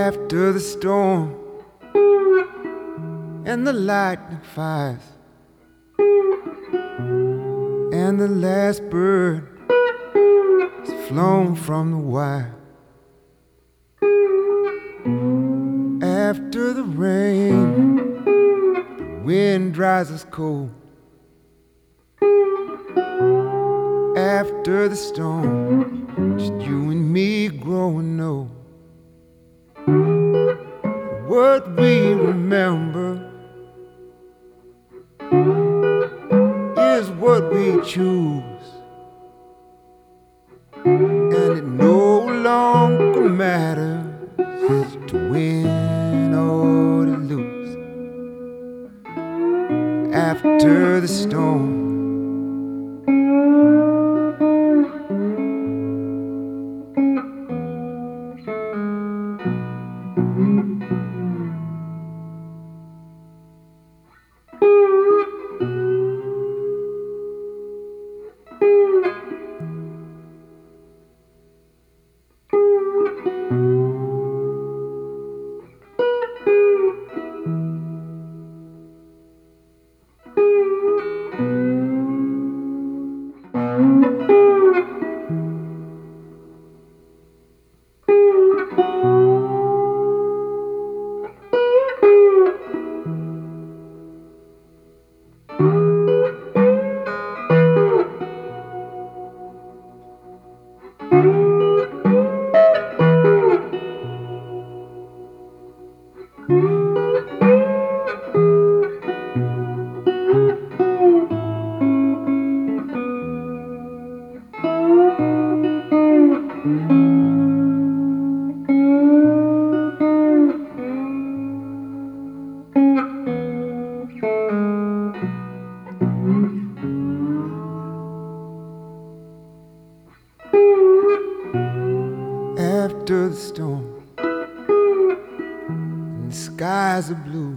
After the storm and the lightning fires and the last bird has flown from the wire. After the rain, the wind dries us cold. After the storm, just you and me growing old. What we remember is what we choose, and it no longer matters to win or to lose. After the storm, after the storm and the skies are blue,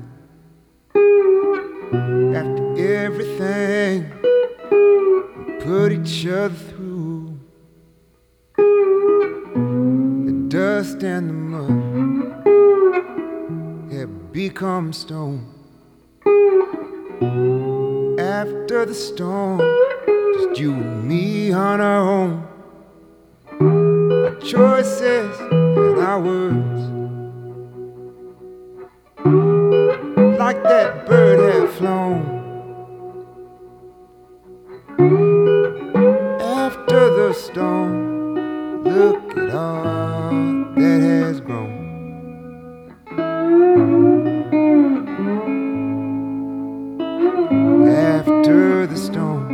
after everything we put each other through, the dust and the mud have become stone. After the storm, just you and me on our own. Our choices and our words, like that bird had flown. After the storm, look at all that has grown. After the storm,